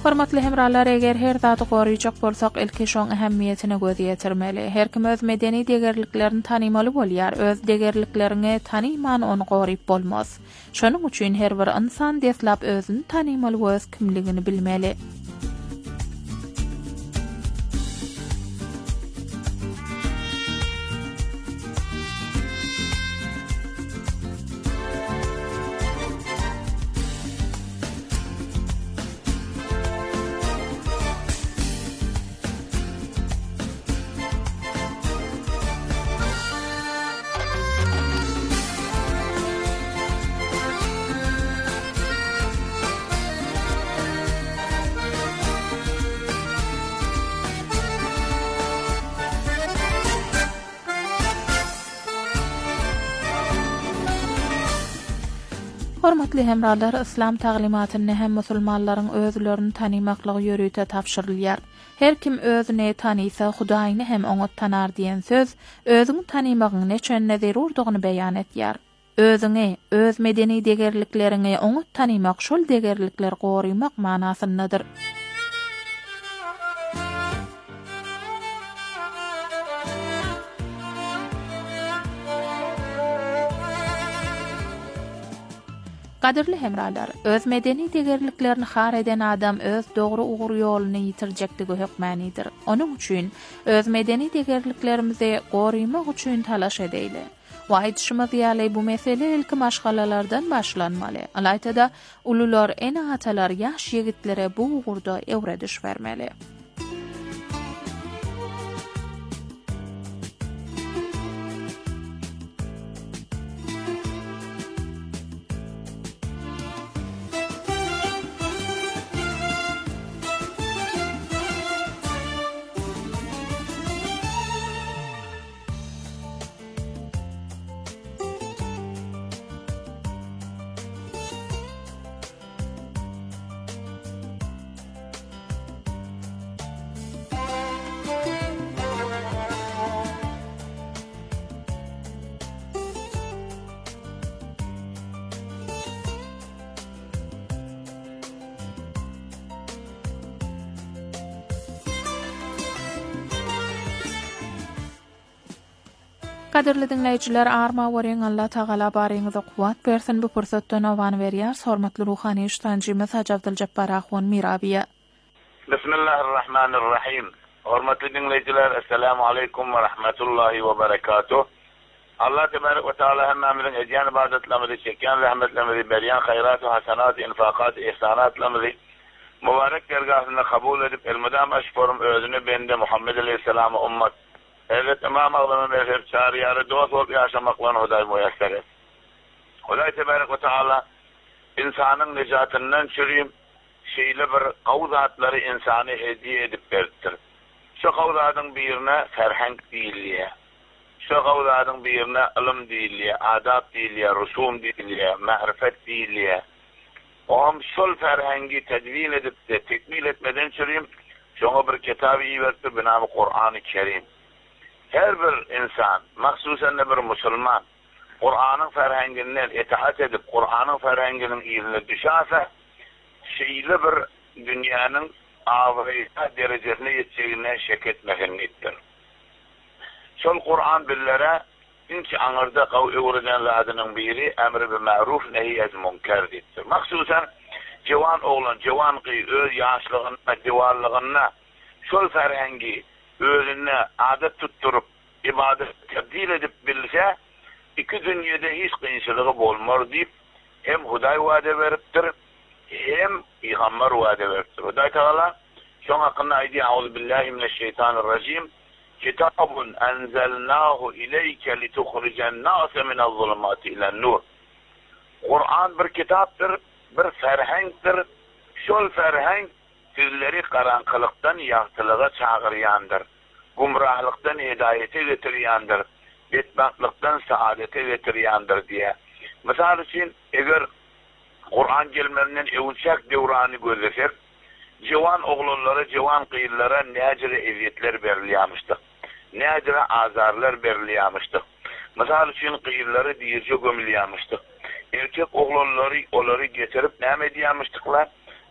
Hormatly hemralar, eger her zady goraýjak bolsak ilki şoň ähemmiýetine göz ýetirmeli. Her kim öz medeni degerliklerini tanymaly bolýar, öz degerliklerini tanyman onu goraýyp bolmaz. Şonuň üçin her bir insan deslap özüni tanymaly we öz kimligini bilmeli. Hormatly hemralar, İslam taglimatyny hem musulmanlaryň özlerini tanymaklygy ýörüte tapşyrylýar. Her kim özüni tanysa, Hudaýyny hem oňa tanar diýen söz, özüňi tanymagyň neçe zerurdygyny beýan etýär. Özüňi, öz medeni degerliklerini oňa tanymak şol degerlikler goraýmak manasyndadyr. Kadirli hemralar, öz medeni degerliklerini har eden adam öz dogry ugur ýoluny ýitirjekligi hökmänidir. Onuň üçin öz medeni degerliklerimizi goraýmak üçin talaş edeýle. Waýtşymyz ýaly bu mesele ilki maşgalalardan başlanmaly. Alaytada ulular en atalar ýaş ýigitlere bu ugurda ewre düşbermeli. Kadirli dinleyijiler, arma wariň Allah Taala baryňyza kuwat bersin. Bu pursatdan awan berýär. Hormatly ruhany iştancymyz Haji Abduljabbar Ahwon Mirabiýa. Bismillahirrahmanirrahim. Hormatly dinleyijiler, assalamu aleykum we rahmetullahi we berekatuh. Allah tebarek ve taala hemmemizin edýän ibadetlerimizi, çekýän rahmetlerimizi, berýän hayrat we hasanat, infaqat, ihsanatlarimizi mübarek dergahynda kabul edip elmedam aşporum özüni bende Muhammed aleyhisselam ummat evet imam ağlamın ve çağrıyarı dost olup yaşamaklarını Hudaý müyesser et. Hudaý tebarek ve taala insanın necatından çürüyüm şeyli bir kavzatları insanı hediye edip verdir. Şu kavzatın birine ferheng değilliye, şu kavzatın birine ilim değilliye, adab değilliye, rusum değilliye, mahrifet değilliye. Oğam şol ferhengi tedvin edip de tekmil etmeden çürüyüm şuna bir kitabı iyi verdi binamı Kur'an-ı Kerim. Her bir insan, mahsusen de bir musulman, Kur'an'ın ferhenginden itaat edip Kur'an'ın ferhenginin iline düşerse şeyli bir dünyanın ağırlığa derecesine yeteceğine şek etmektendir. Şol Kur'an billere inki anırda kavga ladının biri emri bi ma'ruf nehiyyet münkerdir. Mahsusen cevan oğlan, cevan kıy, öz yaşlığına, divarlığına şol ferhengi özüne adet tutturup ibadet tebdil edip bilse iki dünyada hiç kıyınçılığı bolmar deyip hem Hudaý vade veriptir hem Peygamber vade veriptir. Hudaý Teala şoň hakkında aýdy Euzubillahimineşşeytanirracim Kitabun enzelnahu ileyke lituhricen nase minel-zulumati ilen-nur. Kur'an bir kitaptır, bir ferhengdir. Şol ferheng sizleri karanqılıktan yaxtılığa çağıryandır. Gumrahlıktan hidayete getiryandır. Betbahtlıktan saadete getiryandır diye. Misal için eğer Kur'an gelmelinden evçak devranı gözleser, civan oğulları, civan kıyırlara necre eziyetler verilyamıştık. Necre azarlar verilyamıştık. Misal için kıyırları diyirce gömülyamıştık. Erkek oğulları onları getirip ne ediyamıştıklar?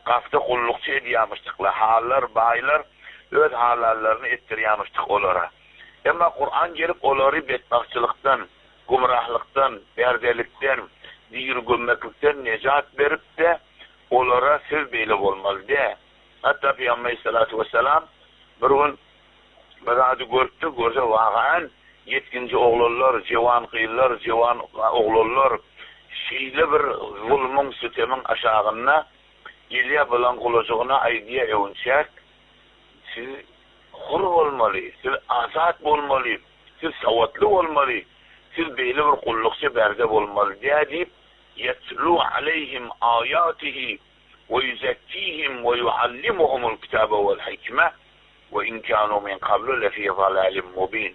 Qafta qullukça ediyamıştıkla hallar, baylar öz halallarını ettiriyamıştık olara. Ama Kur'an gelip oları bedbahtçılıktan, gumrahlıktan, berdelikten, diyirgünmeklikten necat verip de olara söz beyle olmalı de. Hatta Peygamber Aleyhissalatu vesselam bir gün bazı görse vağan yetkinci oğullar, cevan kıyıllar, cevan oğullar şeyle bir zulmün sütemin aşağına geliye bulan kulucuğuna aydiye evunçak. Siz hur olmalı, siz azat olmalı, siz savatlı olmalı, siz beyli bir kullukça berde olmalı diye deyip yetlu aleyhim ayatihi ve yüzekkihim ve yuallimuhumul kitabe vel hikme ve inkânu min qablu lefî zalâlim mubin.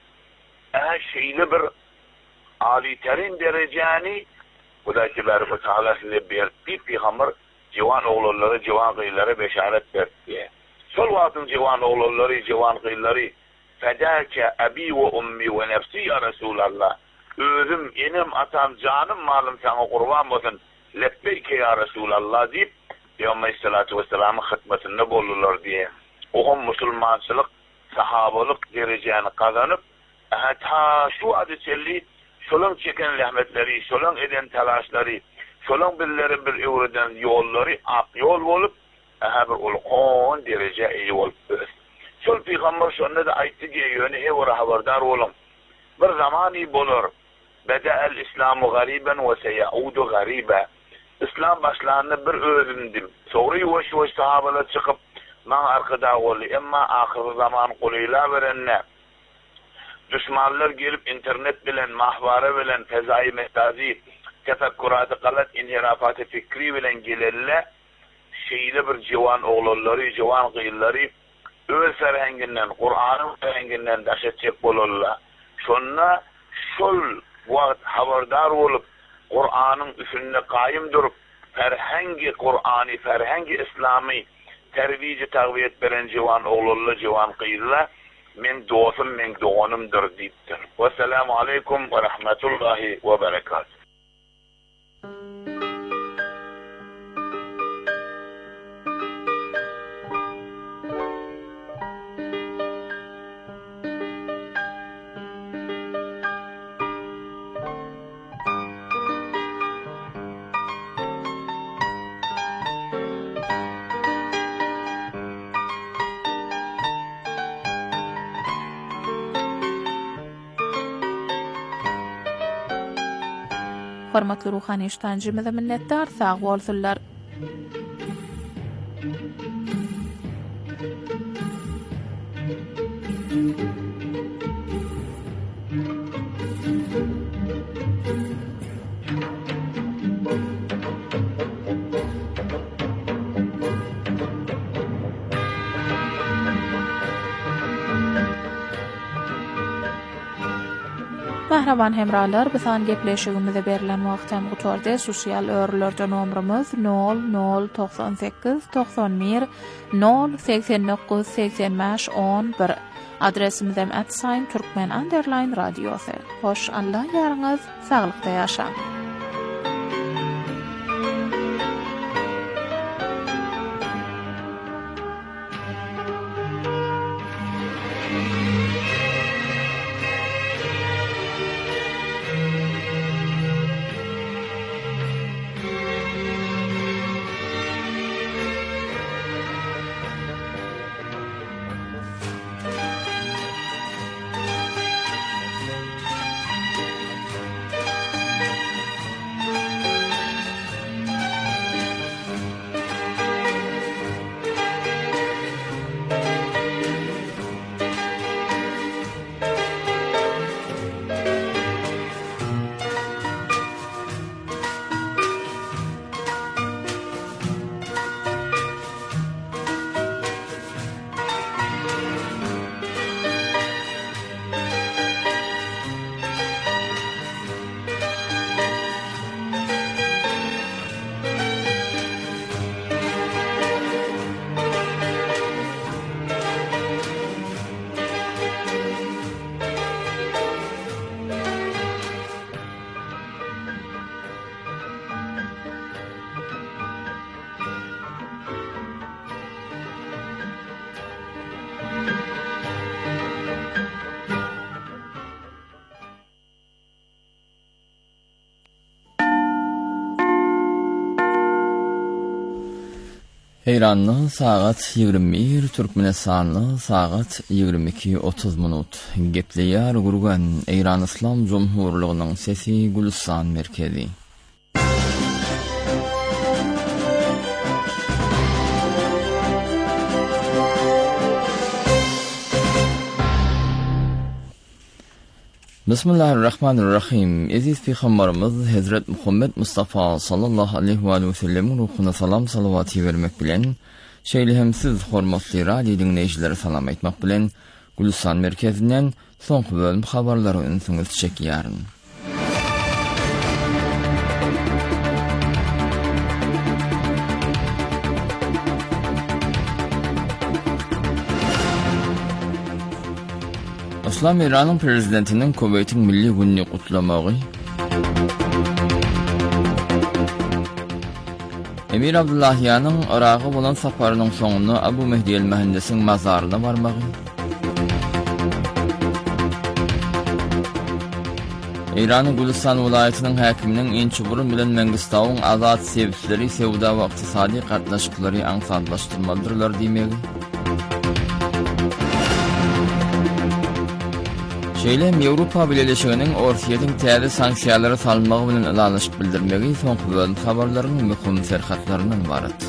Şeyli bir aliterin dereceni Huda Tebarek ve Teala size bir peygamber civan oğulları, civan kıyıları beşaret verdi. Sol vaktin civan oğulları, civan kıyıları fedâke abi ve ummi ve nefsi ya Resulallah. Özüm, enim, atam, canım, malım sana kurban olsun. Lebbeyke ya Resulallah deyip Peygamber Aleyhissalatu vesselam'ın hıtmetinde bulurlar diye. Oğum Müslümançılık, sahabalık dereceni kazanıp ta şu adı çelli şolun çeken rahmetleri, şolun eden telaşları, şolun birileri bir evreden yolları ak yol olup bir ulqon derece iyi olup şol Peygamber şonda da aytdı ki yönü evra haberdar olun. Bir zamani bulur. Beda'el İslamu gariben ve seyaudu garibe. İslam başlarında bir özündim. Sonra yavaş sahabalar çıkıp man arkada oldu. Ama ahir zaman kuluyla verenler. Düşmanlar gelip internet bilen, mahvara bilen, fezai mehtazi, tefekkuratı kalat, inhirafatı fikri bilen gelirler. Şeyli bir civan oğulları, civan kıyılları öz serhenginden, Kur'an'ın serhenginden daşetçek bolurlar. Şonna şol vaqt haberdar olup Kur'an'ın üstünde kaim durup ferhengi Kur'an'ı, ferhengi İslami tervici taqviyet veren civan oğulları, civan kıyıllar men dostum, men doğanımdır deyiptir. Vesselamu aleykum ve rahmetullahi ve berekatuhu. Hormatly ruhani iştancymyza minnetdar, sag bolsunlar. Mahraban hemralar, bisan gepleşigimize berilen wagtam gutorde sosial örlerde nomrumuz 0098 91 089 85 11. Adresimiz hem @turkmen_radiosu. Hoş Allah yarınız, sağlıkta yaşa. İranlı saat 21, Türkmenistanlı saat 22:30. Gepleýär gurgan İran İslam Cumhurluğunyň sesi Gülistan merkezi. Bismillahirrahmanirrahim. Aziz Peygamberimiz Hazret Muhammed Mustafa sallallahu aleyhi ve sellem'in ruhuna salam salavatı vermek bilen, şeýlehemsiz hormatly radio dinleýijileri salam aýtmak bilen, Gülistan merkezinden soňky bölüm habarlary ünsüňiz çekýäryn. İslam İran'ın prezidentinin Kuveyt'in milli gününü kutlamağı, Emir Abdullahiyan'ın Irak'a bolan saparının soňunda Abu Mehdi el-Mehendesiň mazaryna barmagy, İran'ın Gülistan vilayatynyň häkiminiň Inçiburun bilen Mengistawyň azat sebitleri sewda we ykdysady gatnaşyklary aňsatlaşdyrmadyrlar diýmegi, Şeýlem Ýewropa Birleşiginiň Orsiýadyň täze sanksiýalary salmagy bilen ilanyşyk bildirmegi soňky bölüm habarlarynyň möhüm serhatlaryndan ibaret.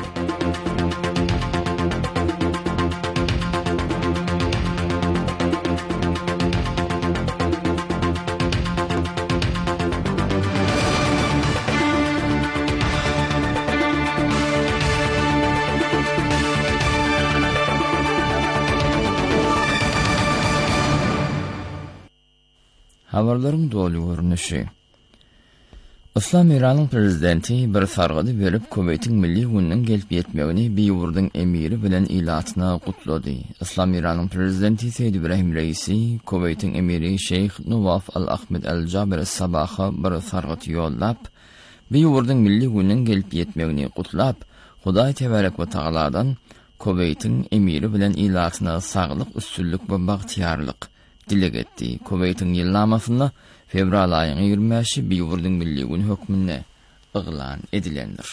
Habarlaryň dolu görnüşi. İslam İran'ın prezidenti bir sargady berip Kuveyt'in milli gününiň gelip ýetmegini Beýurdyň emiri bilen ilatyna gutlady. İslam İran'ın prezidenti Seyyid Ibrahim Reisi, Kuveyt'in emiri Şeyh Nawaf al-Ahmed al-Jaber es-Sabaha bir sargady ýollap, Beýurdyň milli gününiň gelip ýetmegini gutlap, Hudaý tebarek we taaladan Kuveyt'in emiri bilen ilatyna saglyk, üstünlük we bagtyarlyk dileg etdi. Kuveyt'in ýylnamasyna fevral aýynyň 20-şi Beýurdyň milli gün hökmüne yglan edilendir.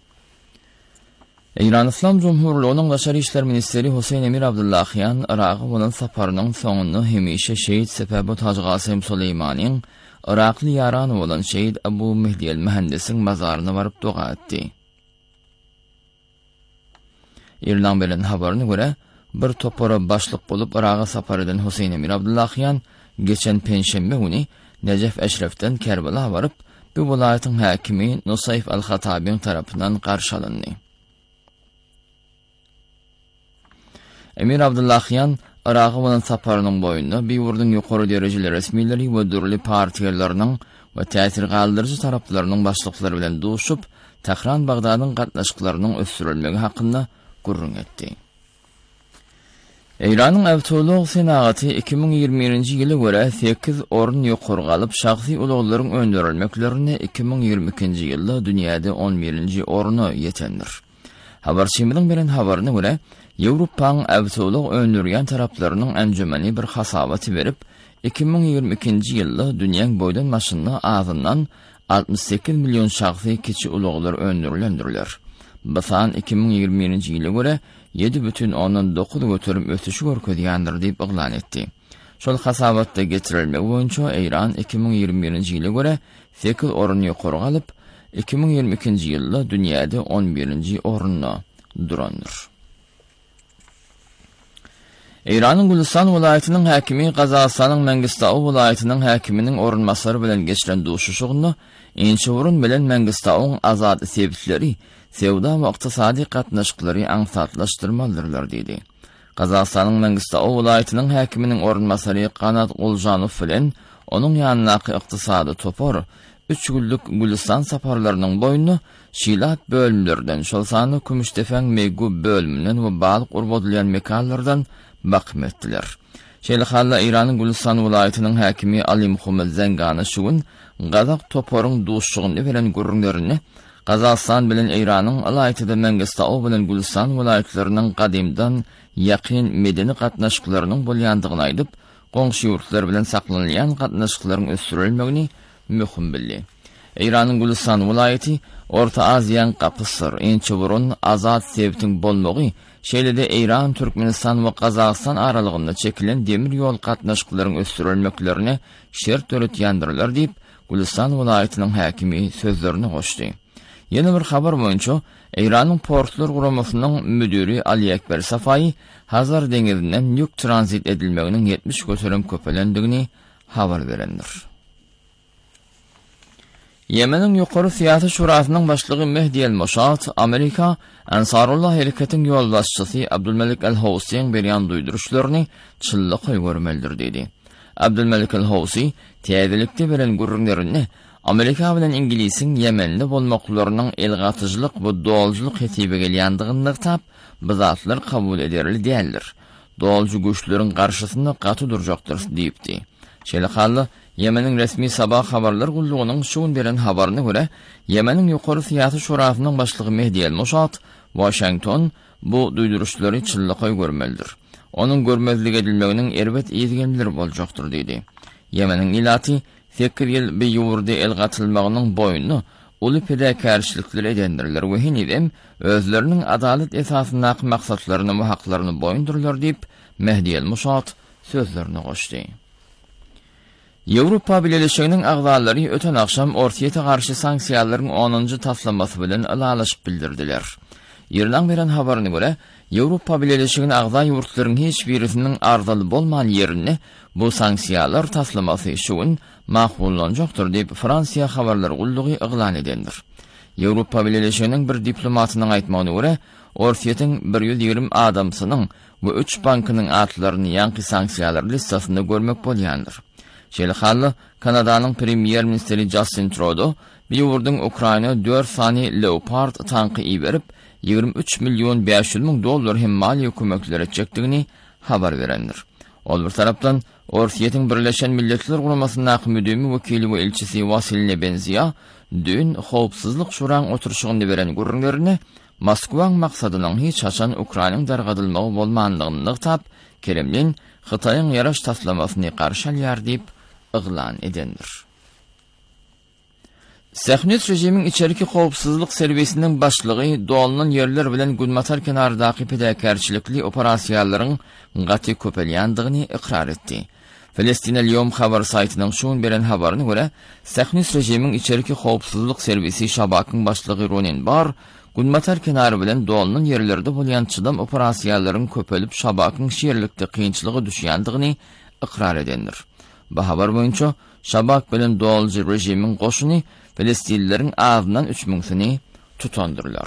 İran İslam Cumhurluğunyň Başary işler ministeri Husayn Emir Abdullahiyan Irak'a bolan saparynyň soňunda hemişe şehit Sepebu Taj Gasym Suleymanyň Irakly ýarany bolan şehit Abu Mehdi el-Mehendesiň mazaryna baryp dua etdi. İran bilen habaryna görä, bir topora başlyk bolup Irak'a sapar eden Husayn Emir Abdullahiyan geçen penşembe güni Necef Eşref'ten Kerbala varıp bu vilayatyň häkimi Nusayf al-Hatabiň tarapyndan garşy alındy. Emir Abdullahiyan Irak'a bolan saparynyň boýunda Beýurdyň ýokary derejeli resmileri we dürli partiýalarynyň we täsir galdyrjy taraplarynyň başlyklary bilen duşup, Tehran Bagdadyň gatnaşyklarynyň ösdürilmegi hakynda gurrun etdi. İran'ın Avtolog Senaty 2021-nji ýyly görä 8 orun ýokary galyp şahsy ulaglaryň öndürilmeklerini 2022-nji ýylda dünýäde 11-nji oruny ýetendir. Habarçymyň bilen habaryna görä, Ýewropaň Avtolog öndürýän taraplarynyň enjümeni bir hasabaty berip, 2022-nji ýylda dünýäň boýdan maşyna azyndan 68 million şahsy kiçi ulaglar öndürilendirler. Bu san 2021-nji ýyla görä 7,9 götürüm ötüşi görkezýändir diýip yglan etdi. Şol hasabatda getirilmegi boýunça İran 2021-nji ýyla görä 8 orun ýokary galyp, 2022-nji ýylda dünýäde 11-nji orunda durandyr. İran'ın Gülistan vilayatynyň häkimi Gazagystanyň Mengistaw vilayatynyň häkiminiň orunmasary bilen geçiren duşuşygynda Inçiburun bilen Mengistawyň azat sebitleri sewda we ykdysady gatnaşyklary aňsatlaşdyrmalydylar diýdi. Gazagystanyň Mengistaw vilayatynyň häkiminiň orunmasary Qanat Oljanow bilen onuň ýanynaky ykdysady topar 3 günlük Gülistan saparlarynyň boýunda şilat bölümlerden, şol sany Kümüşdefeň Megu bölümünden we balyk urbadylýan mekanlardan bakym etdiler. Şeýle İran'ın Gülistan vilayatynyň häkimi Ali Muhammed Zengany şu gün Gazak toparyň duşşugyny beren gurrunlaryny Gazagystan bilen İran'yň alaýatyda Mengistaw bilen Gülistan vilayatlarynyň gadymdan ýakyn medeni gatnaşyklarynyň bolýandygyny aýdyp, goňşy ýurtlar bilen saklanýan gatnaşyklaryň ösdürilmegini möhüm bildi. Eýranyň Gülistan welaýaty Orta Aziýanyň gapysy, ençe burun azat sebtiň bolmagy, şeýle-de Eýran, Türkmenistan we Gazagystan aralygynda çekilen demir ýol gatnaşyklaryň ösdürilmeklerine şert öretýändirler diýip Gülistan welaýatynyň häkimi sözlerini goşdy. Ýene bir habar boýunça Eýranyň portlar guramasynyň müdiri Ali Ekber Safai Hazar deňizinden ýük transit edilmeginiň 70 göterim köpelendigini habar berendir. Yemenin Ýokary Syýasy Şurasynyň başlygy Mehdi el-Mossad, Amerika Ansarullah hereketiň ýolbaşçysy Abdulmelik el-Housiň berýän duýduruşlaryny çyllyk görmelidir dedi. Abdulmelik el-Housi täzelikde beren gurrunlaryny Amerika bilen İngilisiň Yemenli bolmaklarynyň elgatyjylyk we dolajylyk hetibe gelýändigini tap, bizatlar kabul ederli däldir. Dolajy güýçleriň garşysynda gaty durjakdyr diýipdi. Şeýle Yemenin resmi sabah habarlar gullugynyň şuň beren habaryna görä, Yemenin Ýokary Syýasy Şurasynyň başlygy Mehdi el-Mossad, Washington bu duýduruşlary çyllyk görmelidir. Onuň görmezlik edilmeginiň erbet ýetgenleri boljakdyr diýdi. Yemenin ilaty Sekir ýyl bir ýurda el gatylmagynyň boýuny uly pedakarçylyklar edendirler we hinidem özleriniň adalet esasyna maksaklaryny we haklaryny boýundurlar diýip Mehdi el-Mossad sözlerini goşdy. Ýewropa Birleşiginiň agzalary öten akşam Orsiýete garşy sanksiýalaryň 10-njy taslamasy bilen alalaşyp bildirdiler. Ýerden beren habaryna görä, Ýewropa Birleşiginiň agza ýurtlarynyň hiç birisiniň arzaly bolmagan ýerini bu sanksiýalar taslamasy şuň makbullanjakdyr diýip Fransiýa habarlary gullugy eglan edendir. Ýewropa Birleşiginiň bir diplomatynyň aýtmagyna görä, Orsiýetiň 120 adamsynyň we 3 bankynyň atlaryny ýanky sanksiýalar listasynda görmek bolýandyr. Şeýle Kanadanyň premier ministeri Justin Trudeau bir ýurdyň Ukraina 4 sany Leopard tanky iberip 23 milyon 500 000 dollar hem maliýe kömekleri çekdigini habar berendir. Ol bir tarapdan Orsiýetiň Birleşen Milletler Guramasynyň müdiri wekili we elçisi Wasil Nebenziýa dün howpsuzlyk şuraň oturuşyny beren gurrunlaryny Moskwaň maksadynyň hiç haçan Ukrainanyň dargadylmagy bolmandygyny tap, Kremlin Hytaýyň ýaraş taslamasyny garşy alýar diýip eglan edendir. Sähnet rejimiň içeriki howpsuzlyk serwisiniň başlygy dolanyň ýerler bilen Gulmatar kenardaky pedakarçylykly operasiýalaryň gaty köpelýändigini ikrar etdi. Filistin el-Yom habar saytynyň şuň beren habaryna görä, Sähnet rejimiň içeriki howpsuzlyk servisi Şabakyň başlygy Ronen Bar, Gulmatar kenary bilen dolanyň ýerlerde bolýan çydam operasiýalaryň köpelip Şabakyň şeýerlikde kynçylygy düşýändigini ikrar edendir. Bu habar boýunça Şabak bilen dolajy rejimiň goşuny Filistinleriň ağzyndan 3000-sini tutandyrlar.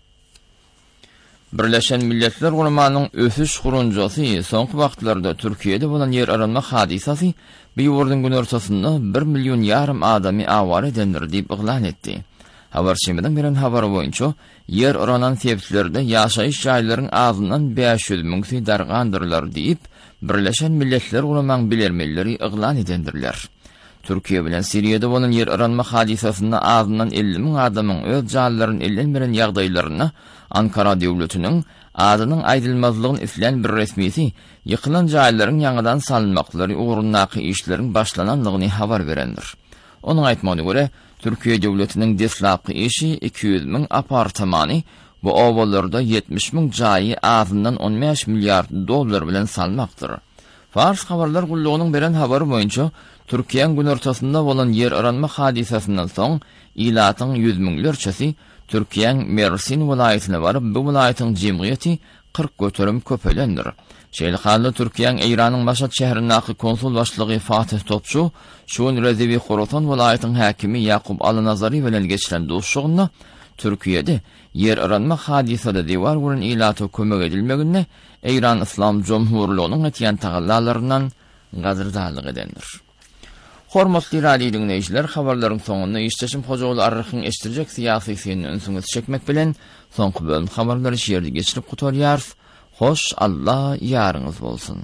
Birleşen Milletler Guramanyň ösüş gurunjasy soňky wagtlarda Türkiýede bolan ýer aranma hadisasy bir ýurdyň gün ortasynda 1,5 milyon adamy awara edendir diýip eglan etdi. Habarçymyň beren habary boýunça ýer aranan sebäplerde ýaşaýyş jaýlarynyň ağzyndan 500 000 dargandyrlar diýip Birleşen Milletler Guramaň bilermeleri eglan edendirler. Türkiýe bilen Siriýede bolan ýer aranma hadisasynda ağzyndan 50 000 adamyň öz jaýlaryny ellenmeren ýagdaýlaryna Ankara döwletiniň adynyň aýdylmazlygyny islen bir resmisi ýykylan jaýlaryň ýangydan salynmaklary ugrundaky işleriň başlananlygyny habar berendir. Onuň aýtmagyna görä, Türkiýe döwletiniň deslapky işi 200 000 apartamany bu owalarda 70 000 jaýy ağzyndan 15 milyar dollar bilen salmakdyr. Fars habarlar gullugynyň beren habary boýunça Türkiýanyň gün ortasynda bolan ýer aranma hadisasynyň soň ilatyň 100 000lerçesi Türkiýanyň Mersin welaýatyna baryp bu welaýatyň jemgyýeti 40 göterim köpelendir. Şeýle Türkiýanyň Eýranyň Maşhad şäherindäki konsul başlygy Fatih Topçu, şuň Rezewi Horasan welaýatynyň häkimi Ýakup Alnazary bilen geçiren duşşugyna Türkiýede ýer aranma hadisada diwar bilen ilaty kömek edilmegine Eýran Islam Jomhurlygynyň etýän tagallalaryndan gazyrdalyk edendir. Hormatly radio dinleýijiler, habarlaryň soňunda işçisim Hojaoğlu Arryhyň eşdirjek syýasy syny öňsüňiz çekmek bilen soňky bölüm habarlary şeýerde geçirip gutarýar. Hoş Allah ýaryňyz bolsun.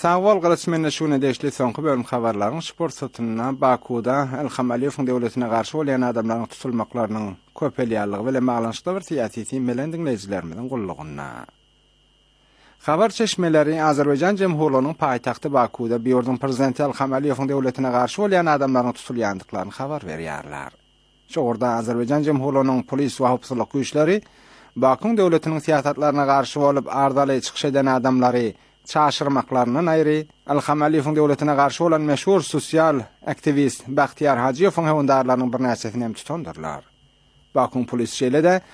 Sağol Gılçmenle şuna deşli soňky bölüm habarlaryň sport satyndan Bakuda Ilham Aliýewiň döwletine garşy bolan adamlaryň tutulmaklarynyň köpelýärligi bilen baglanşykda bir syýasy melen dinleýijilerimiň gullugyna. Habar çeşmeleri Azerbaycan Cemhuriyeti'nin paytaxtı Bakuda biýordun prezidenti Ilham Aliýewiň döwletine garşy bolan adamlaryň tutulýandyklaryny habar berýärler. Şoňurda Azerbaycan Cemhuriyeti'nin polis we howpsuzlyk güýçleri Bakuň döwletiniň siýasatlaryna garşy bolup ardaly çykyş eden adamlary çaşırmaklarından ayrı, Ilham Aliýewiň döwletine garşy bolan meşhur sosial aktivist Baxtiyar Hacıýewiň hewendarlarynyň bir näçesini hem tutundyrlar. Bakuň polisçileri de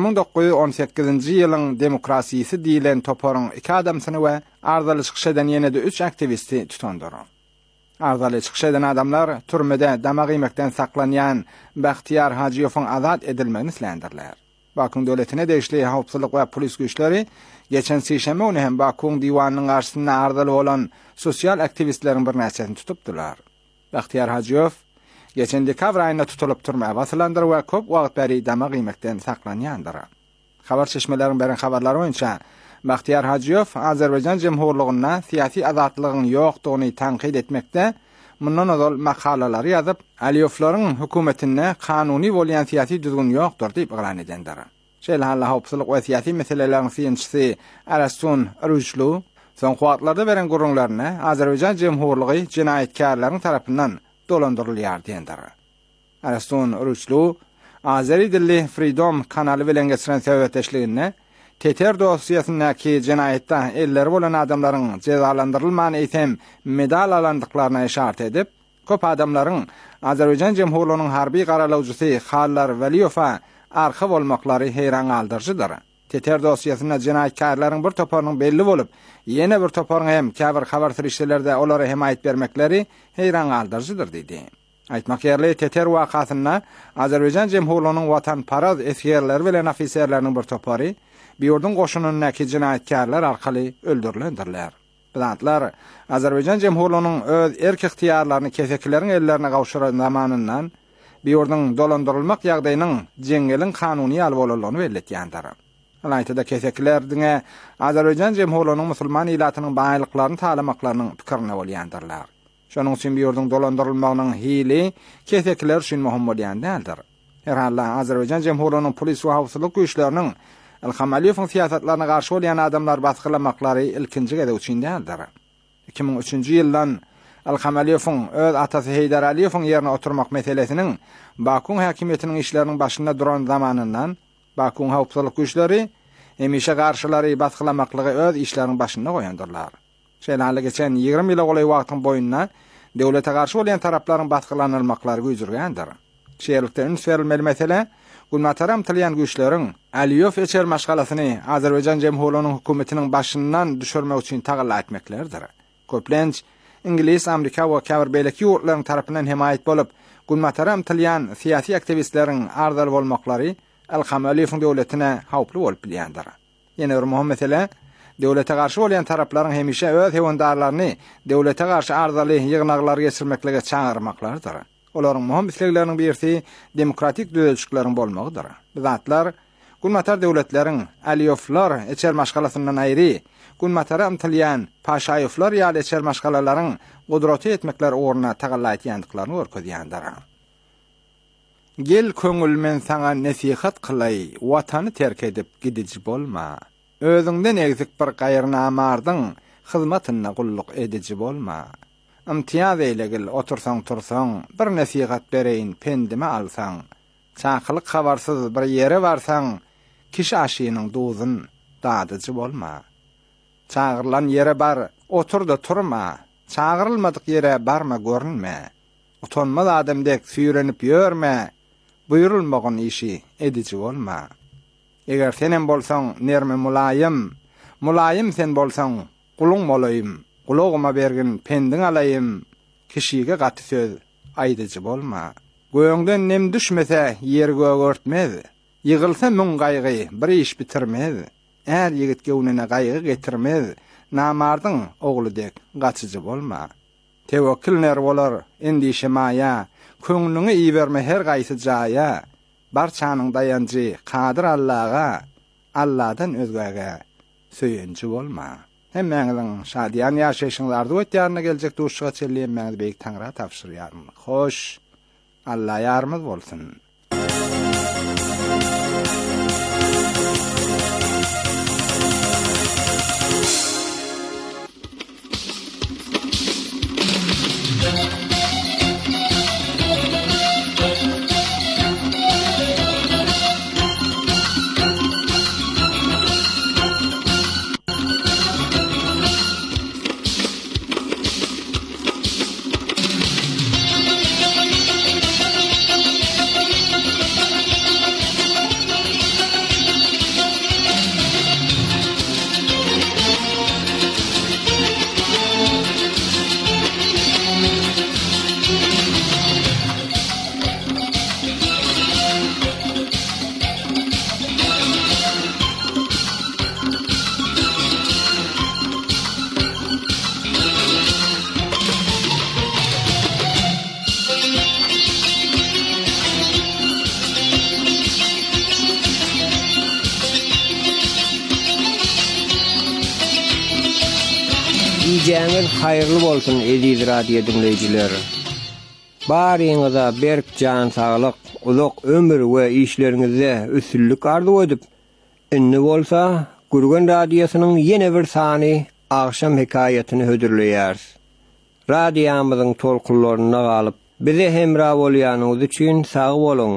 1918-nji ýylyň demokrasiýasy diýilen toparyň 2 adamsyny we ardaly çykyş eden ýene-de 3 aktivisti tutundyr. Ardaly çykyş eden adamlar türmede damagy ýemekden saklanýan Baxtiyar Hacıýewiň azat edilmegini islendirler. Bakuň döwletine degişli howpsuzlyk we polis güýçleri geçen sişeme onu hem Bakuň diwanynyň garşysynda ardaly bolan sosial aktivistleriň bir näçesini tutupdylar. Baxtiyar Hacıýew geçen dekabr aýynda tutulup turmagy baslandyr we köp wagt beri damagy ýemekden saklanýandyr. Habar çeşmeleriň beren habarlary boýunça Baxtiyar Hacıýew Azerbaycan Cemhuriyeti'ne siyasi azatlygyň ýokdugyny tanqid etmekde, mundan ozal makalalary ýazyp, Aliýewlaryň hökümetine kanuny bolýan siyasi düzgün ýokdur diýip elan edendir. Şeýle howpsuzlyk we siyasi meseleleriň synçysy Araston Rujlu soňky wagtlarda beren gurulmalarına Azerbaycan Cemhuriyeti jinayetkarlaryň tarapyndan dolandyrylýar diýendir. Araston Rujlu Azeri dilli Freedom kanaly bilen geçiren söhbetleşliginde Teter dosiýasyndaky jinayetde eller bolan adamlaryň cezalandyrylmagyny eýsem medal alandyklaryna işaret edip, köp adamlaryň Azerbaycan Cemhuriyeti'niň harby garalawjysy Hallar Waliýowa arka bolmaklary heyran aldyrjydyr. Teter dosiýasynda jinayetkarlaryň bir toparynyň belli bolup, ýene bir toparyň hem käbir habar tirişlerde olara hemayet bermekleri heyran aldyrjydyr diýdi. Aýtmak ýerli Teter wakasynda Azerbaycan Cemhuriyeti'niň watanparaz esgerleri bilen ofiserleriň bir topary biýordun goşunundaky jinayetkarlar arkaly öldürilendirler. Bidatlar Azerbaycan Cemhuriyeti'niň öz erk ihtiýarlaryny kesekleriň ellerine gawşyran zamanyndan biýordun dolandyrylmak ýagdaýynyň jeňgelin kanuny ýaly bolanlygyny belletýändir. Alayda keseklerdiňe Azerbaycan Cemhuriyeti'niň musulman ilatynyň baýlyklaryny talamaklarynyň pikirine bolýandylar. Şonuň üçin biýordun dolandyrylmagynyň hili kesekler üçin möhüm bolýandyr. Her halda Azerbaycan Cemhuriyeti'niň polis we howpsuzlyk güýçleriniň Ilham Aliýewiň siýasatlaryna garşy bolan adamlar baskylamaklary ilkinji gede üçindir. 2003-nji ýyldan Ilham Aliýewiň öz atasy Heydar Aliýewiň ýerine oturmak meselesiniň Bakuň häkimetiniň işleriniň başynda duran zamanyndan Bakuň howpsuzlyk güýçleri hemişe garşylary baskylamaklygy öz işleriniň başynda goýandyrlar. Şeýle geçen 20 ýyl goly wagtyň boýundan döwlete garşy bolan taraplaryň baskylanylmaklary güýjürgendir. Şeýerlikde üns berilmeli mesele Gulmataram tilyan güýçleriň Aliýew eçer maşgalasyny Azerbaycan Cemhuriyeti'niň hökümetiniň başyndan düşürmek üçin tagalla etmeklerdir. Köplenç İngiliz, Amerika we käbir beýleki ýurtlaryň tarapyndan hemayet bolup, Gulmataram tilyan syýasy aktivistleriň ardaly bolmaklary Ilham Aliýewiň döwletine hawply bolup bilýändir. Ýene bir möhüm mesele döwlete garşy bolan taraplaryň hemişe öz hewendarlaryny döwlete garşy ardaly ýygnaklary geçirmeklige çağırmaklardyr. Olaryň möhüm islegleriň birisi demokratik düzülüşikleriň bolmagydyr. Bizatlar Gulmatar döwletleriň Aliýewlar eçer maşgalasyndan aýry, Gulmataram tilyan Paşaýewlar ýaly eçer maşgalalaryň gudraty etmekler orna tagalla etýändiklaryny görkezýändir. Gel köňül men saňa nesihat kylay, watany terk edip gidiji bolma. Özüňden egzik bir gaýrnamardyň hyzmatyna gulluk ediji bolma. İmtiyaz eylegil otursaň tursaň, bir nesihat bereýin pendime alsaň, çakylyk habarsyz bir ýere barsaň, kişi aşynyň duzyn dadyjy bolma. Çağırlan ýere bar, oturda turma, çağırylmadyk ýere barma görünme. Utanmaz adamdek süýrenip ýörme, buyurulmagan işi ediji bolma. Eger senem bolsaň nerme mulayim sen bolsaň guluň bolayım. Guloguma bergin pendin alayım, kişiге gaty söz aýdyjy bolma. Göýüňden nem düşmese ýer gögörtmez, ýygylsa müň gaýgy bir iş bitirmez. Her ýigit göwnüne gaýgy getirmez, namardyň ogludek gaçyjy bolma. Tewekkilner bolar endişe maýa, köňlüňi iýberme her gaýsy jaýa, barçanyň dayanjy Kadir Allah'a, Allah'dan özgäge söýenji bolma. Hemmeňiň şadyan ýaşaýşyňlardy ötýärine geljek duşga çelleýänmäňiz beýik taňra tapşyrýaryn. Hoş, Allah ýarmyz bolsun. Ýaňyl haýyrly bolsun eziz radio dinleýijiler. Baryňyza berk jan saglyk, uzak ömür we işleriňizde üstünlük arzu edip, inni bolsa Gürgen radiosynyň ýene bir sany agşam hekaýatyny hödürleýär. Radiýamyzyň tolkunlaryna galyp, bize hemra bolýanyňyz üçin sag bolun.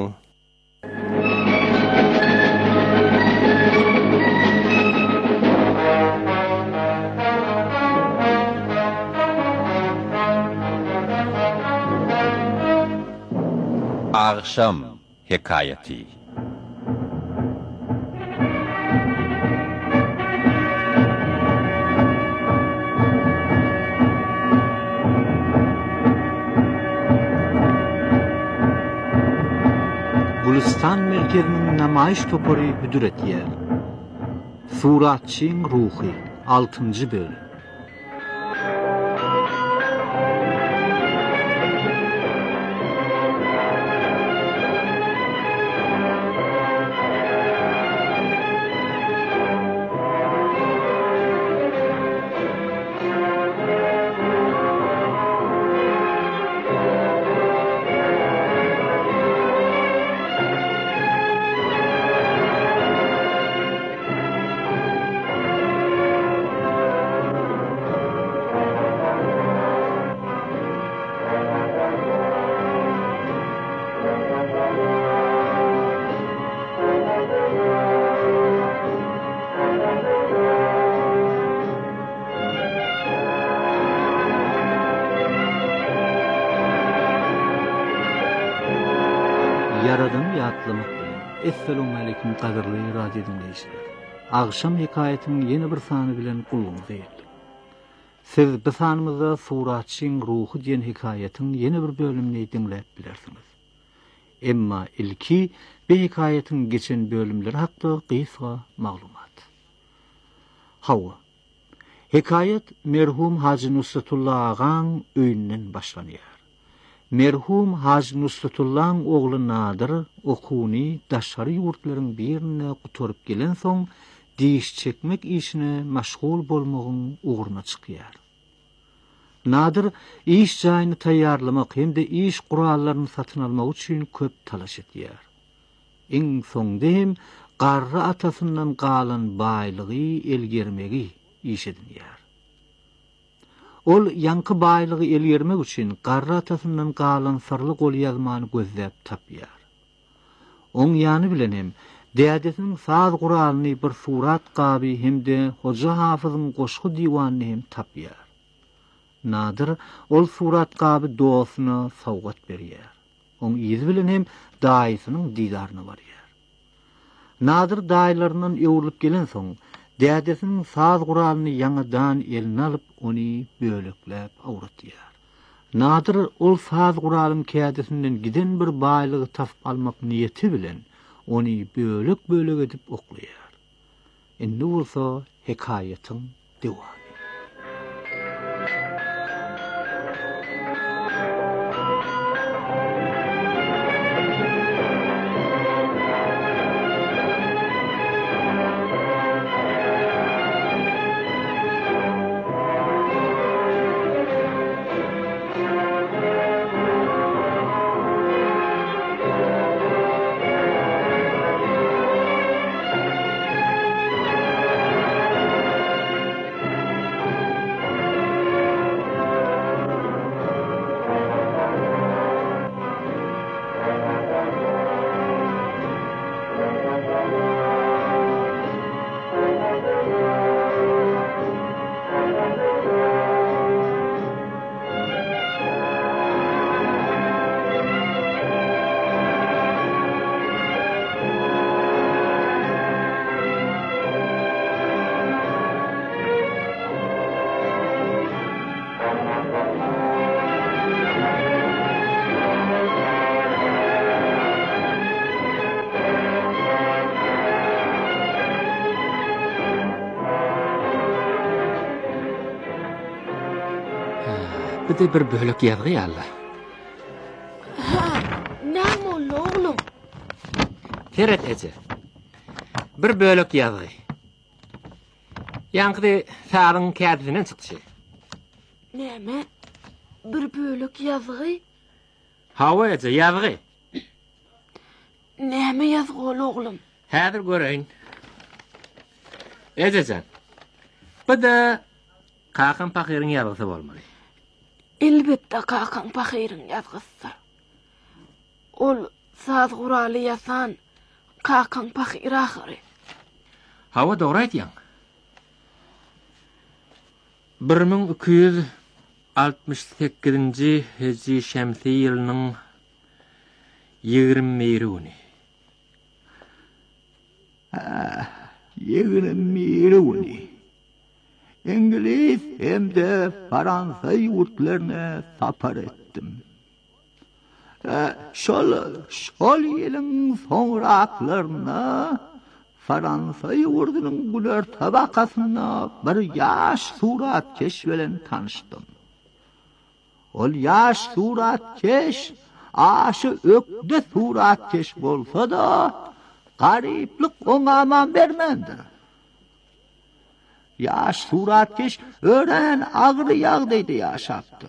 Agşam hekaýaty. Gulistan merkeziniň namaýyş topary hüdür etýär. Suratçyň ruhy 6-njy bölüm. Yaradan ýatlamak bilen. Assalamu alaykum qadirli radio dinleýijiler. Agşam hekaýatynyň ýene bir sany bilen gulluňyza ýetdim. Siz bu sanymyzda Suratçyň ruhy diýen hekaýatyň ýene bir bölümini dinläp bilersiňiz. Emma ilki bu hekaýatyň geçen bölümleri hakda gysga maglumat. Hawa. Hekaýat merhum Hacı Nusratullah Ağaň öýünden başlanýar. Merhum Hacı Nusratullah'ın oğlu Nadir okuni daşary ýurtlaryň birine guturup gelen soň diş çekmek işine maşgul bolmagyň uğruna çykýar. Nadir iş jaýyny taýýarlamak hemde iş gurallaryny satyn almak üçin köp talaş etýär. Iň soňda hem garry atasyndan galan baýlygy elgermegi iş edinýär. Ol yankı baýlygy elýermek üçin garry atasyndan galan sarly gol ýazmany gözläp tapýar. Oň ýany bilen hem dädesiniň saz guralyny bir surat gaby hemde Hoja Hafyzyň goşgu diwanyny hem tapýar. Nadir ol surat gaby dostuna sowgat berýär. Oň ýüzi bilen hem daýysynyň didaryna barýar. Nadir daýlaryndan ýowulup gelen soň dädesiniň saz guralyny ýangydan eline alyp ony bölekläp awratýar. Nadir ol saz guralyň kädesinden giden bir baýlygy tapyp almak niýeti bilen ony bölek edip oklaýar. Endi bolsa hekaýatyň dewamy. Bir de bir bölük yazgı ýaly. Näme ol oglum? Teret ece. Bir bölük yazgı. Ýanky saryň kädisinden çykdy. Näme? Bir bölük yazgy? Hawa ece yazgı. Näme yazgy ol oglum? Häzir göreýin. Ejejan. Bu da Kakan Pakyryň ýazgysy bolmaly. Elbetde Kakan Pakyryň ýazgysy. Ol saz guraly ýasan Kakan Pakyr ahyry. Hawa dogry aýtýan. 1268-nji Hejri Şemsi ýylynyň 20 güni. 20 güni. İngiliz hem de Fransa yurtlarına sapar ettim. Şol ýylyň soňraklarına Fransa yurdunun güler tabakasyna bir ýaş suratkeş bilen tanışdym. Ol ýaş suratkeş aşy ökde suratkeş bolsa da gariplik oňa aman bermendi. Ýaş suratkeş ören agry ýagdaýda ýaşapdy.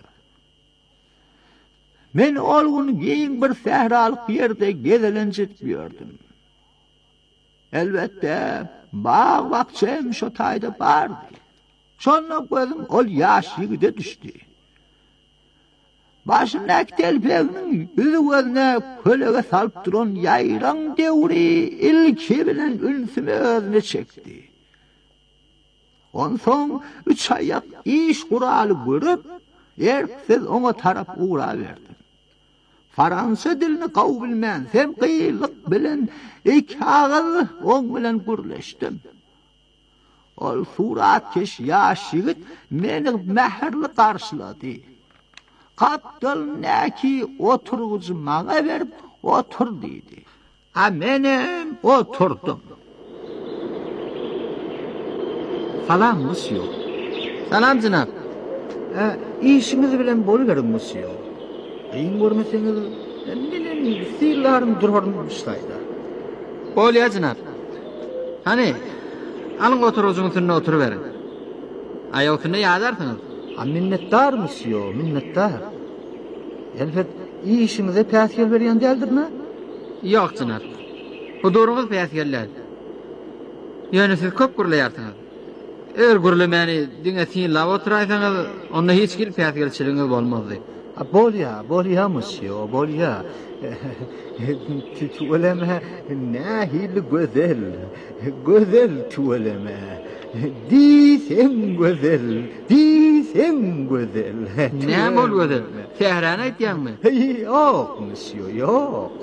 Men ol gün giň bir sehralyk ýerde gezelenjek gördüm. Elbette bağ bahçem şo taýda bardy. Şonda gözüm ol ýaş ýigide düşdi. Başyndaky telpeginiň yüzü gözüne kölege salyp duran ýaýraň dewri ilki bilen ünsüme özüne çekdi. Onsoň 3 aýak iş guraly görüp, erksiz oňa tarap uğra berdim. Fransa dilini gawy bilmän, hem gyýlyk bilen iki agyzy oň bilen gürleşdim. Ol suratkeş ýaş ýigit meni mähirli garşylady. Kapdal näki oturguzy maňa berip otur diýdi. Ha menem oturdum. Salam monsieur. Salam jynap. İşiniz bilen bolýar monsieur. Giň görmeseňiz menen sirlarym durarmyşlaýdy. Bolýar jynap. Hani alyň oturujuň üstüne oturuberin. Aýaw üstüne ýazarsyňyz. Minnettar monsieur, minnettar. Elbet işinize päsgel berýän däldirmi? Ýok jynap. Bu doruňyz päsgeller. Ýöne siz köp gürleýärsiňiz. Eger gürlemeni diňe sin lab oturaýsaňyz, onda hiç kim päsgelçiligiňiz bolmazdy. Bolýar monsieur, bolýar. Tuweleme nähil gözel tuweleme. Diýsen gözel. Näme bol gözel? Sehrany aýtýanmy? Ýok monsieur, ýok.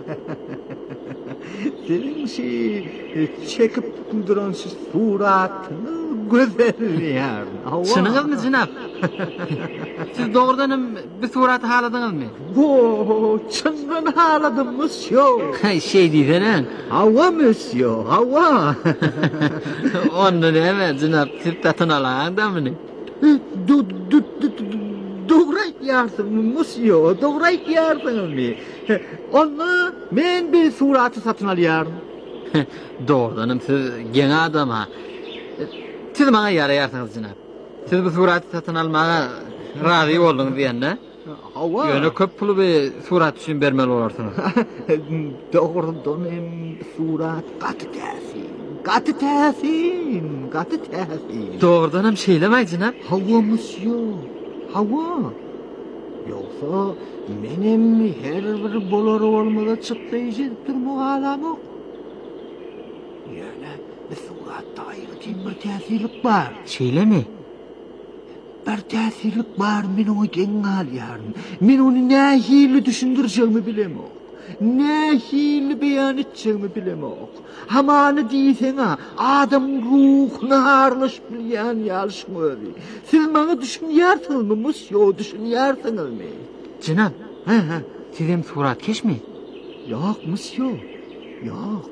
Senin çekip duran şu suratını gözel yani. Şunuňyzmy jynap? Siz dogrudanam bir surat haladyňyzmy? Çyndan haladym monsieur. Şey diýsen, hawa monsieur, hawa. Onda näme jynap? Siz tatanalandamyny? Dogry ýarsynmy monsieur, dogry ýarsynmy? Onu men bir suraty satyn alýarym. Dogrudanam siz geň adama. Siz maňa ýaraýarsyňyz jynap. Siz bu suraty satyn almaga razy boldyňyz diýende? Hawa. Ýöne köp puly bir surat üçin bermeli bolarsyňyz. Dogrudan hem surat gaty täsin. Dogrudanam şeýlemeýi jynap. Hawa monsieur, hawa. Ýoksa menem her bir bolar bolmaly çykdyjy durmagalamy. Ýöne bir suratda aýryky bir täsirlik bar. Şeýlemi? Bir täsirlik bar, men onu geň alýarym. Men onu nähili düşündirjegmi bilemok. Nähili beýan etjegmi bilemok. Hamany diýseňa adam ruhyna arlyşyp bilýän ýalyşyň özi. Siz maňa düşünýärsiňizmi monsieur, düşünýärsiňizmi? Jynap, siz hem suratkeşmi? Ýok monsieur, ýok.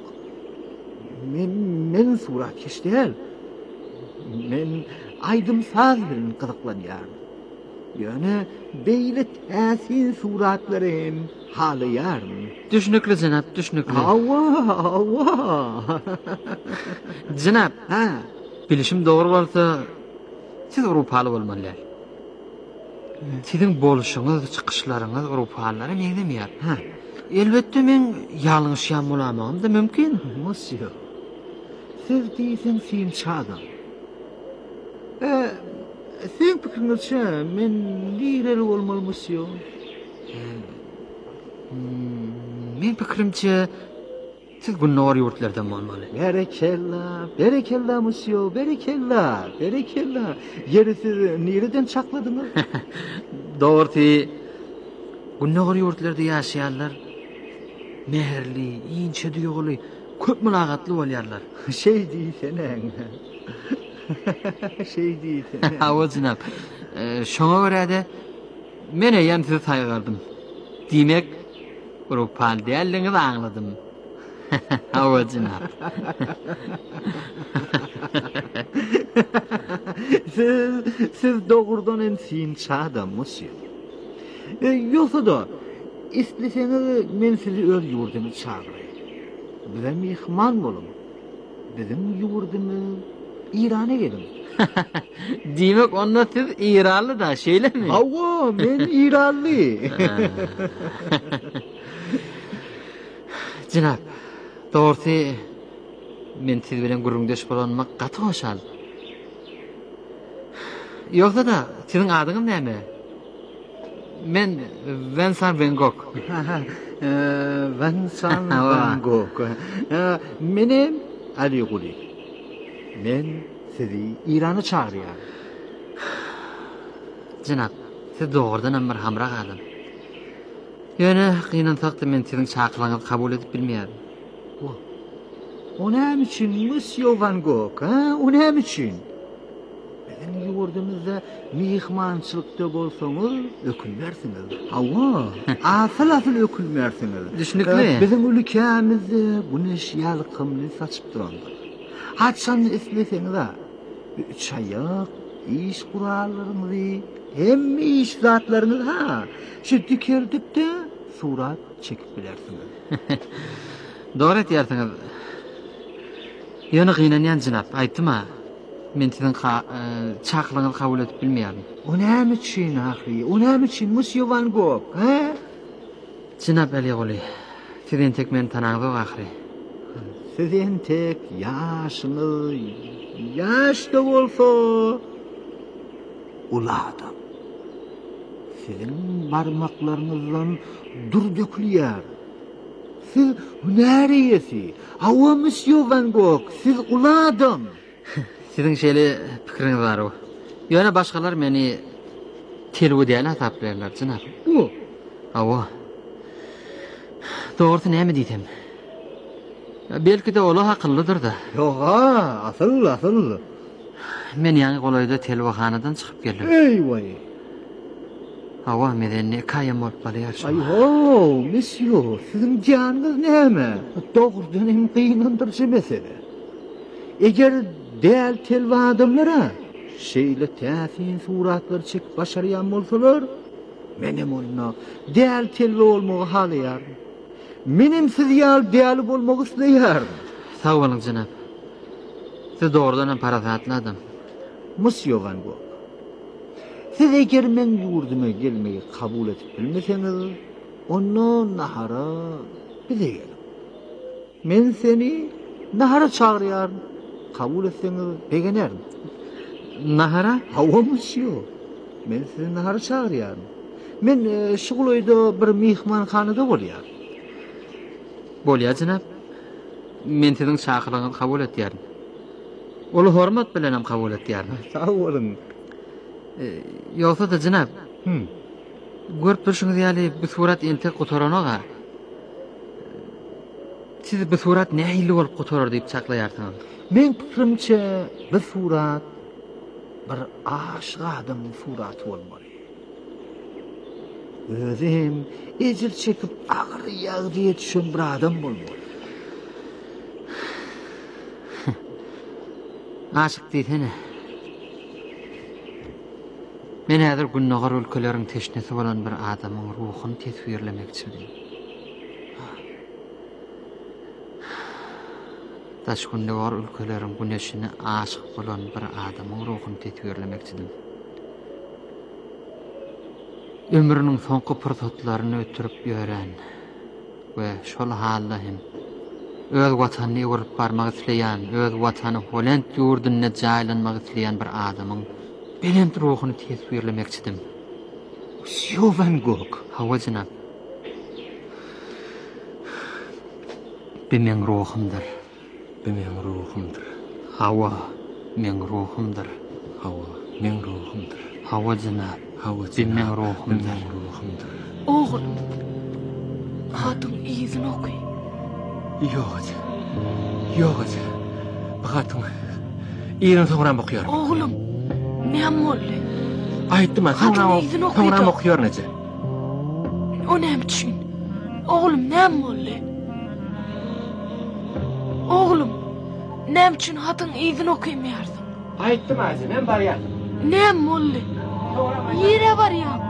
Men suratkeş däl. Men aýdym saz bilen gyzyklanýarym. Yani beýle täsin suratlarym halyarm. Düşnükli jänap, düşnükli. Awa. Jänap, Ha. bilişim dogry bolsa, siz Awrupaly bolmalylar. Sizin boluşuňyz, çykyşlaryňyz Awrupalylara nädemýär? Ha. Elbetde men ýalňyşýan bolamam da mümkin. Monsieur. Siz diýsen sen çadam. Sen pikiriňizçe men direli bolmaly monsieur. Men pikirimçe siz günnäwar ýurtlardan bolmaly. Berekella monsieur, berekella. Ýeri siz nereden çakladyňyz? Dogry, günnäwar ýurtlarda ýaşaýanlar meherli, iňçe duýguly, köp mülagatly bolýarlar. Şey diýseň. Hawa jynap. Şoňa görä-de men ýa-da sizi taýgardym. Diýmek, Awrupal dälliňizi aňladym. Hawa jynap. Siz dogurdan hem sin çadam monsieur. Ýoksa da isleseňiz men sizi öz ýurduma çağıraýyn. Bize mihman bolun. Bizim ýurdumyz İran'a gelin. Diýmek onda siz İranly da şeýlemi? Hawa, men İranly. Jynap, dogry men siz bilen gurrundeş bolanmak gaty hoşal. Ýoksa da siziň adyňyz näme? Men Vincent van Gogh. Vincent van Gogh. Menem Ali Guli. Men sizi İran'a çağırýar. Jynap, siz dogrydan hem bir hamrak adam. Ýöne gynansak da men siziň çağrlaňyzy kabul edip bilmeýärdim. O näme üçin Monsieur van Gogh? O näme üçin? Bizim ýurdumyzda mihmançylykda bolsaňyz ökülmersiňiz. Hawa, asal ökülmersiňiz. Düşnükli. Bizim ülkemizde güneş ýalkymly saçyp duranlar. Haçan isleseňiz ha, çaýak, iş gurallaryňyzy, hemme iş zatlaryňyzy ha, şu dikerdipde surat çekip bilersiňiz. Dogry diýersiňiz. Ýöne gynanýan jynap, aýtdyma. Men siziň çaqlaňyzy kabul edip bilmeýärdim. O näme üçin ahly? O näme üçin Monsieur van Gogh? Ha? Jynap Ali Guli. Sizin tek men tanaňyz ahly. Sizin tek yaşınız, yaşta bolsa uladım. Sizin barmaklarınızdan dur dökülýär. Siz hünäriyesi, Hawa Monsieur van Gogh, siz uladım. Sizin şeýle pikiriňiz bar. Ýöne başgalar meni telwi diýen ataplarlar jynap. Hawa. Dogry näme diýsem? Belki de ola hakyllydyr da. Yoga, asıl. Men ýa-ni golaýda telewahanadan çykyp geldim. Eyvay. Hawa medeni kaýam bolup barýar. Ayho, monsieur, sizin janyňyz näme? Dogrydan hem gynandyrjy mesele. Eger däl telwa adamlara şeýle täsin suratlar çekip başarýan bolsalar, menem onda däl telwa bolmagy halyar. Menem siz ýal däl bolmagy isleýär. Sag bolyň jynap. Siz dogrydan hem parazatly adam. Monsieur van Gogh. Siz eger men ýurduma gelmeyi kabul edip bilmeseňiz, onu nahara bize gelin. Men seni nahara çağırýar. Kabul etseňiz begenerim. Nahara? Hawa monsieur. Men sizi nahara çağırýar. Men şuguloýda bir mihmanhanada bolýar. Bolýar jynap. Men siziň çağrlaňyzy kabul etýärdim. Olu hormat bilen hem kabul etýärdim. Sag bolun. Ýoksa da jynap. Görüp durşuňyz ýaly bu surat ente gotaranaga. Siz bu surat nähili bolup gotarar diýip çaklaýarsyňyz. Men pikirimçe bu surat bir aşyk adamyň suraty bolmaly. Özüm ejil çekip agyr ýagdyýa düşen bir adam bolmaly. Aşyk diýsene. Men häzir günnagar ülkeleriň teşnesi bolan bir adamyň ruhyny tesbirlemekçidim. Taşgundagar ülkeleriň güneşine aşyk bolan bir adamyň ruhyny tesbirlemekçidim. Ömrüniň soňky pursatlaryny ötürip ýören we şol halda hem öz watanyny öwrüp barmak isleýän, öz watany Holand ýurduny jaýlanmak isleýän bir adamyň belent ruhyny tesbirlemekçidim. Van Gogh. Hawa jynap. Bemen ruhumdyr. Bemen ruhumdyr. Hawa men ruhumdyr. Hawa men ruhumdyr. Hawa jynap. Hawa bemen ruhumdyr. Oğlum. Hatın izin okuy. Yok. Bakatım. İyinin soňra okuyar. Oğlum. Ne molle? Aýtdym, soňra okuyar neçe? O näme üçin? Oğlum ne molle? Oğlum. Näme üçin hatın izin okuýmaýarsyň? Aýtdym, men barýar. Ne molle? Yere barýar.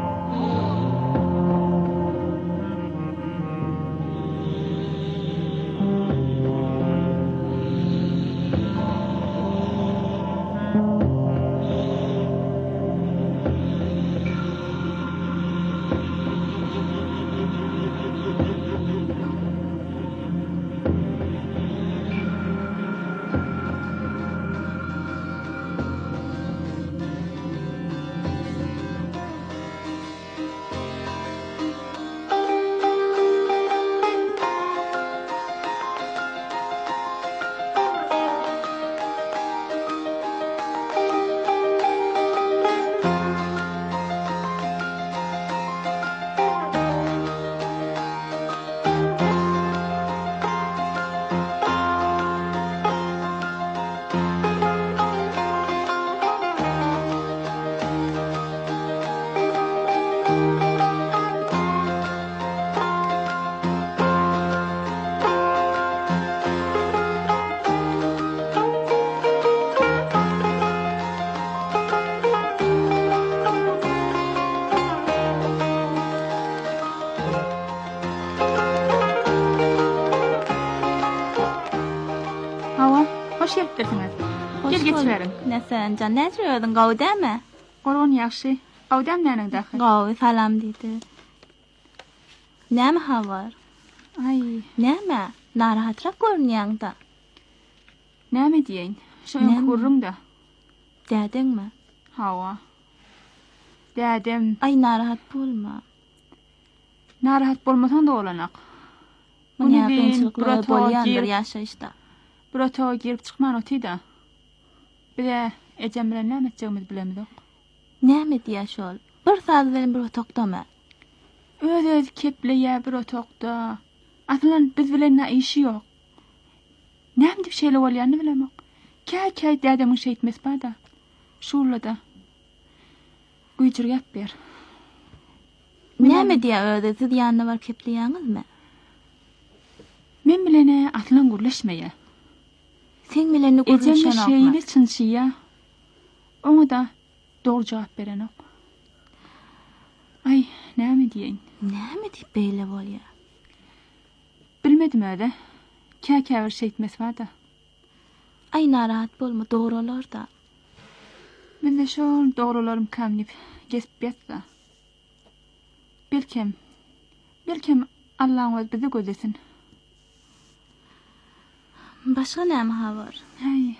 Hoş geldiniz. Gel geçerim. Näsen can näçe ödün gawdäme? Goran ýaxşy. Gawdam näňde? Gawy salam diýdi. Näme habar? Ay, näme? Narahatrak görünýäň-da. Näme diýen? Şoň gurrumda. Dädiňmi? Hawa. Dädim. Ay narahat bolma. Narahat bolmasaň da olanak. Muny ýa-da bolýandyr ýaşaýyşda. Bir otağa girip çıkman otuyda. Bir de ecem bilen näme etjegimiz bilemizok. Näme diýär şol? Bir saat bilen bir otaqdama. Öz kepleýär bir otaqda. Aslan biz bilen nä işi ýok. Näme dip şeýle bolýandy bilemok. Käy dädemiň şeýtmes bada. Şurlada. Güýjür gap ber. Näme diýär öýde siz ýanyna bar kepleýäňizmi? Men bilen aslan gurleşmeýär. Sen bilen gurleşýän okma. Şeýle çynşyýa. Oňa da dogry jogap berenok. Ay, näme diýen? Näme diýip beýle bolýar? Bilmedim öýde. Käkäwer şeýtmes bada. Ay narahat bolma, dogry olar da. Men de şol dogrularym kämnip gesip ýatsa. Belkem Allahyň öz bizi gözesin. Başga näme habar? Hey.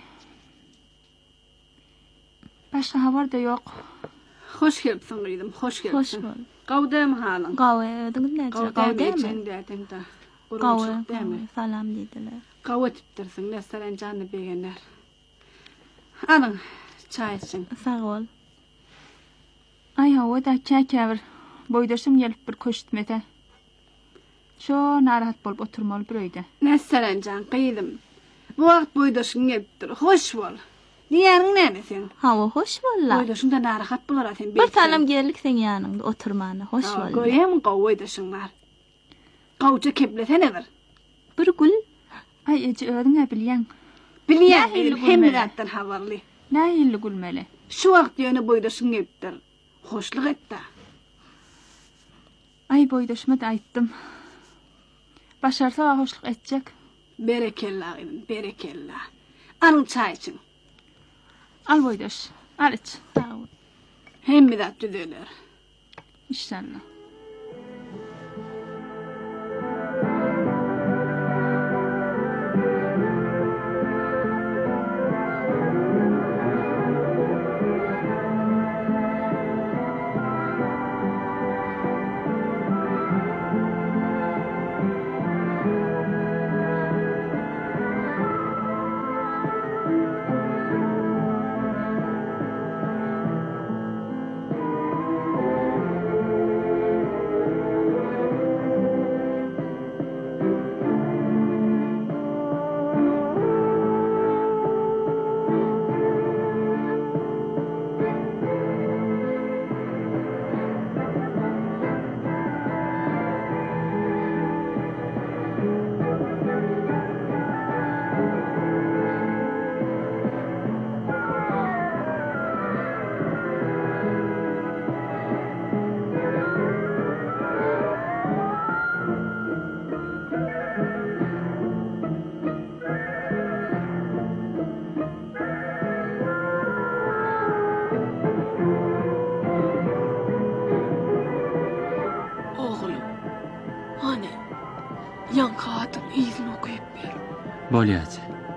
Başga habar da ýok. Hoş gelipsiň gyýdym, hoş gelipsiň. Hoş bol. Gawdam halyň. Gawy ödüňiz näçe? Gawdam. Gawy. Salam diýdiler. Gawy tipdirsiň, näselen jany begenler. Alyň, çay içiň. Sag ol. Ay hawa da käkäwer. Boýdaşym gelip bir köşitmete. Şo narahat bolup oturmaly bir öýde. Näselen jan gyýdym. Bu wagt boýdaşyň gelipdir. Hoş bol. Diýäriň näme sen? Hawa hoş bolla. Boýdaşyň da narahat bolar sen. Bir salam geldik sen ýanyňda oturmany. Hoş bol. Goýam gawydaşyň bar. Gawça keplesenedir. Bir gül. Ay ece öýüňe bilýän. Bilýän, hem bilatdan habarly. Näýilli gülmeli. Şu wagt ýöne boýdaşyň gelipdir. Hoşluk etti. Ay boydaşma da aytdım. Başarsa hoşluk edecek. Berekellah edin, berekellah. Alın çay için. Al boydaş, al iç. Hem bir de düdüler. İnşallah. Yankatın izin okuyup bir. Bolyacı.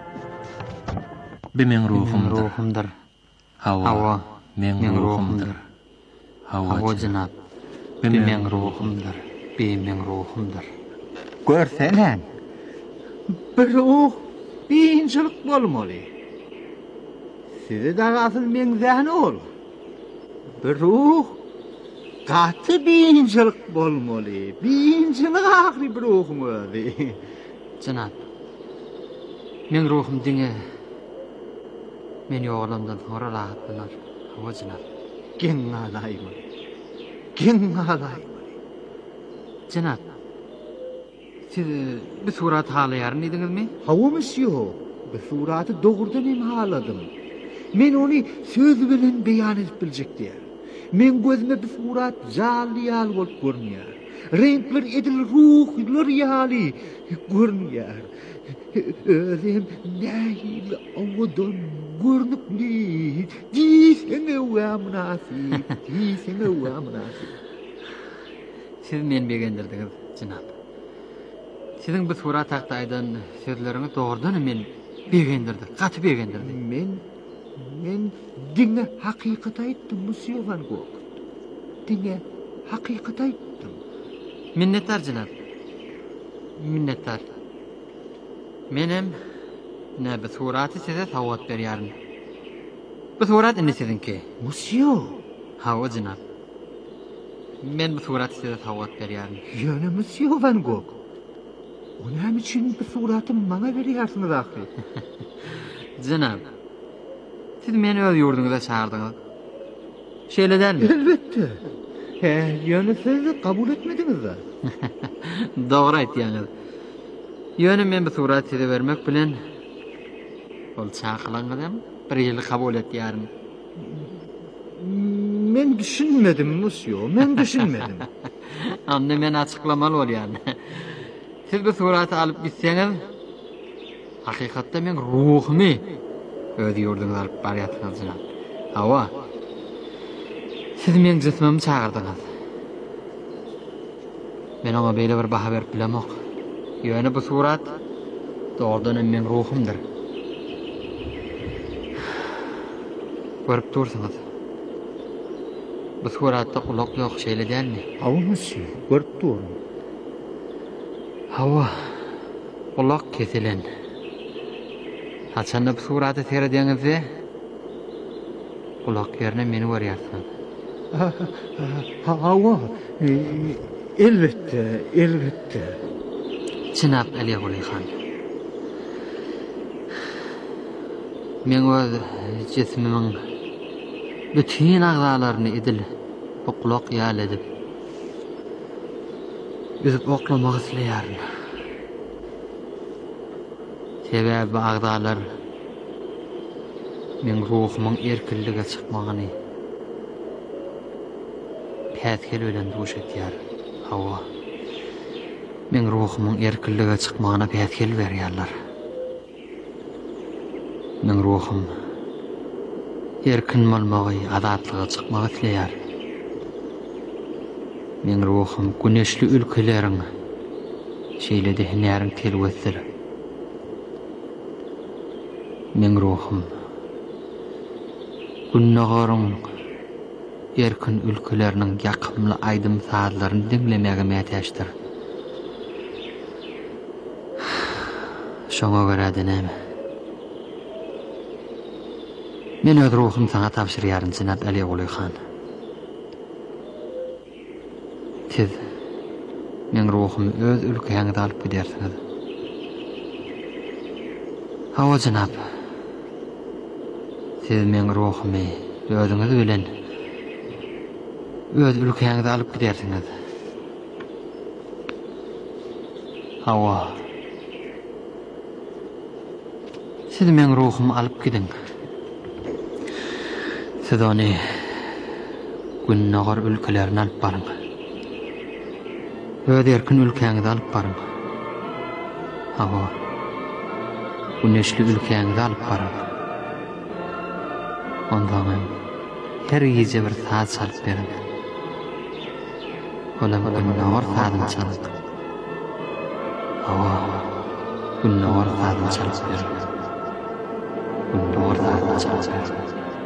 Men ruhumdur. Hava. Men ruhumdur. Hava cenab. Men ruhumdur. Men ruhumdur. Görsenen. Bir ruh beyinçilik bolmalı. Sizi de asıl men zehni ol. Bir ruh katı beyinçilik bolmalı. Beyinçilik ahri bir ruhum ödü. Cenab. Men ruhum dine. Men yoğlamdan sonra rahatlanır. Hava cenab. Gen alayım. Gen alayım. Cenab. Siz bir surat halayarın idiniz mi? Havamız yok. Bir suratı doğrudan imhaladım. Men onu söz bilen beyan edip bilecek diye. Men gözüme bir surat jaliyal olup görünüyor. Renkler edil ruhlar yali görünüyor. Özüm nehil avudan görünüp ne? Diysene ve münasip. Diysene ve münasip. Siz men beğendirdiniz Cenab. Sizin bu surat taqtaydan sözleriniz doğrudan men beğendirdi. Katı beğendirdi. Men dine hakikat aytdım Monsieur Van Gogh. Dine hakikat aytdım. Minnettar Cenab. Minnettar. Menem ne bu suratı size tavat berýärmi? Bu surat indi sizinki. Monsieur. Hawa Cenab. Men bu suratı size tavat berýärmi? Ýöne Monsieur Van Gogh. Onam için bu suratı bana berýärsiňiz ahir. Cenab. Siz meni öz ýurduňyza çağırdyňyz. Şeýle dermi? Elbette. Ýöne siz kabul etmediňiz da. Dogry aýtýaňyz. Ýöne men bu suraty size bermek bilen ol çağılaňyzam bir ýyl kabul etýärin. Men düşünmedim Monsieur, men düşünmedim. Anne men açıklamaly bolýan. Siz bu suraty alyp gitseňiz, hakykatda men ruhumy öz ýurduňyza alyp barýatsyňyz. Hawa. Siz men jesmimi çağırdyňyz. Men ona beýle bir baha berip bilemok. Ýöne bu surat doğrudan men ruhumdur. Görüp dursaňyz. Bu suratda kulak ýok şeýle dälmi? Hawa Monsieur, görüp durum. Hawa. Kulak kesilen. Haçanda bu suraty seyrediňizde kulak ýerine meni görýärsiňiz. Hawa. Elbette, elbette. Cenab Ali Gulixan. Men öz jesmimiň bütün agzalaryny edil bu kulak ýal edip üzüp oklamak isleýärin. Sebäbi bu agzalar men ruhumyň erkinlige çykmagyny tätkel bilen duş etýär. Hawa. Men ruhumyň erkinlige çykmagyna tätkel berýärler. Men ruhum erkin bolmagy, azatlyga çykmagy tilýär. Men ruhum güneşli ülkeleriň şeýlede hünäriň telwetdir. Men ruhum günnägäriň erkin ülkeleriniň ýakymly aýdym saatlaryny dinlemäge mätäşdir. Şoňa görä denäme. Men öz ruhum saňa tapşyrýaryn Cenab Ali Gulyhan. Siz men ruhumy öz ülkeňizde alyp gidersiňiz. Hawa Cenab. Siz men ruhumy özüňiz bilen öz ülkeňizde alyp gidersiňiz. Hawa. Siz men ruhumy alyp gidin. Siz ony günnägär ülkelerine alyp baryň. Öz erkin ülkeňizde alyp baryň. Hawa. Güneşli ülkeňizde alyp baryň. Ondan her gece bir saat salyp berin. Olam günnägär saatyn çalyp. Hawa. Günnägär saatyn çalyp berin. Günnägär saatyn çalyp berin.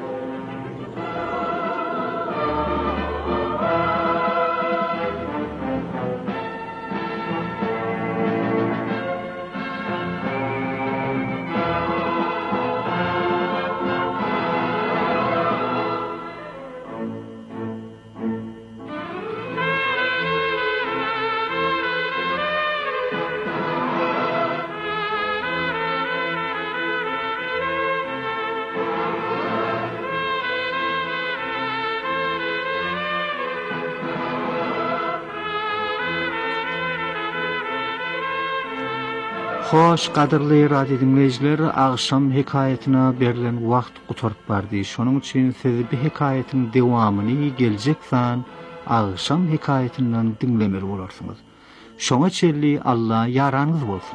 Hoş kadırly radio dinleyijiler, agşam hekayetina berilen wagt gutarıp bardy. Şonuň üçin siz bir hekayetin dewamyny geljek san agşam hekayetinden dinlemeli bolarsyňyz. Şoňa çelli Allah ýaranyňyz bolsun.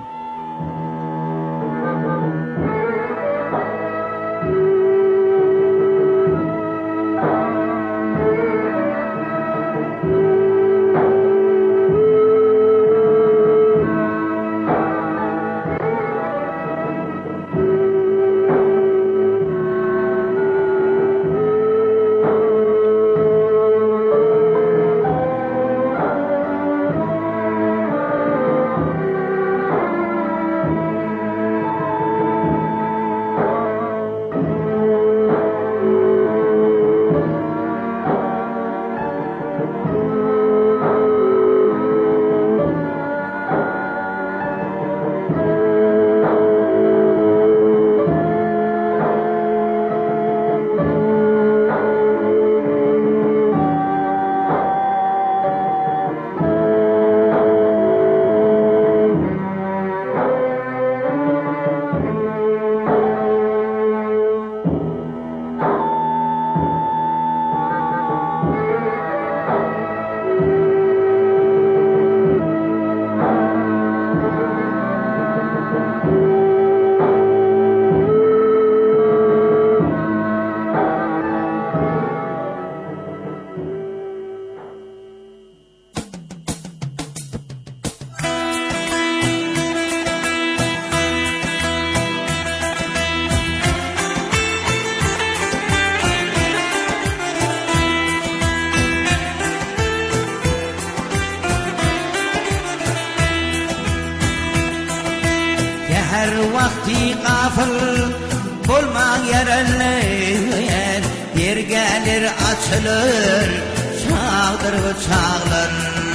Yer gelir açılır, çağdır çağlar.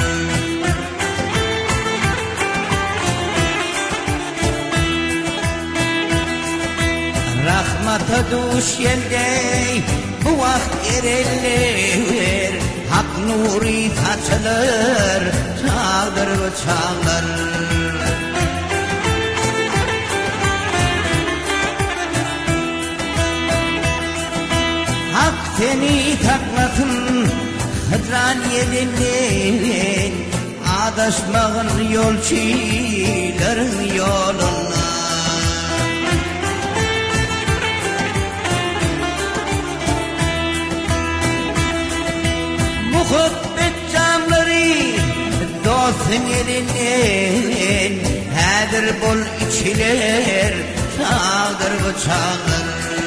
Rahmata duş yelgey, bu vakt ereller. Hak nuri saçılır, çağdır çağlar. Hak seni taklasın, hıdra meydan yelinden adaşmağın yolçilerin yoluna. Muhabbet camları dostun elinden hedir bol içiler çağdır bıçağdır.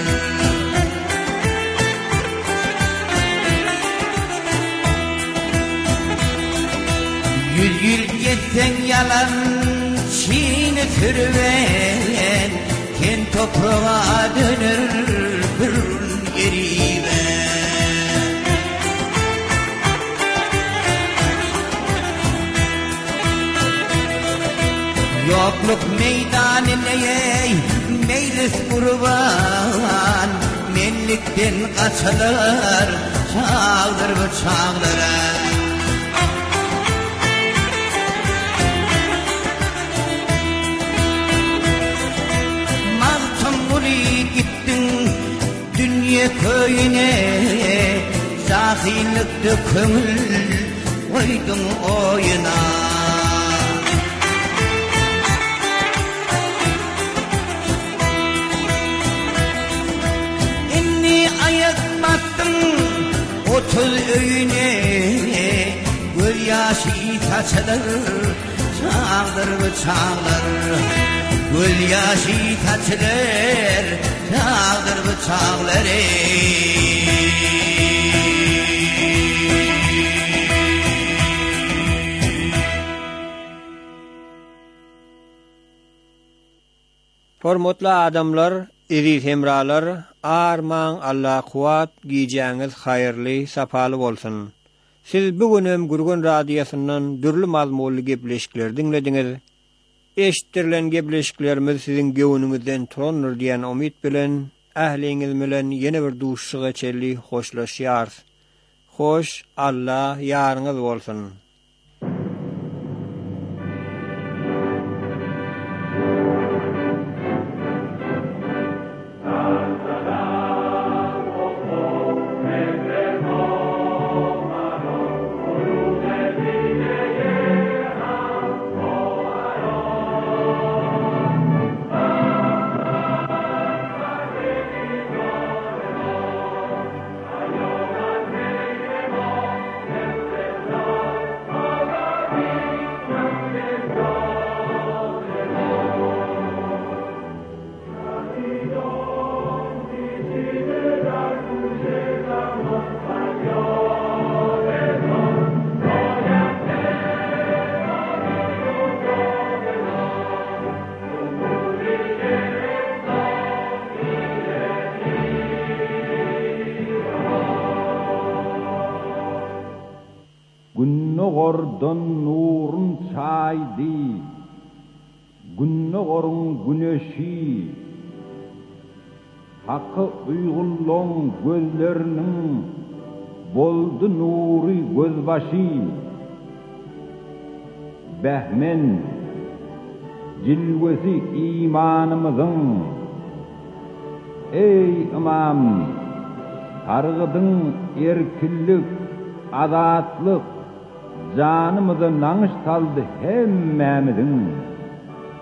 Yüz yıl geçsen yalan çiğni sürüven ken toprağa dönür bir geriben. Yokluk meydanine meylis kurban menlikten kaçılır çağdır bıçağlara. Gittin dünya köyüne cahillikte kömül koydun oyuna. İnni ayak battın 30 öğüne göz yaşı saçılır çağdır bıçağlar. Göl yaşı taçlar, çağdır bıçakları. Hormatly adamlar, eziz hemralar, arman Allah kuwat giyeceğiniz hayırlı, sapalı bolsun. Siz bugünem Gurgun Radyosu'ndan dürlü mazmunlu gepleşikler dinlediniz. Eşittirlen gepleşiklerimiz sizin göwnüňizden turanlar diýen umyt bilen ähliňiz bilen ýene bir duşşyga çelli hoşlaşýar. Hoş Allah ýaryňyz bolsun. Günnogordan nurun çaydi, günnogorun güneşi, hakkı uygulloň gözlerinin boldu nuri gözbaşı. Behmen, cilvesi imanımızın, ey imam, targıdın erkillik, azatlık, canımıza nanış saldı hemmemizin.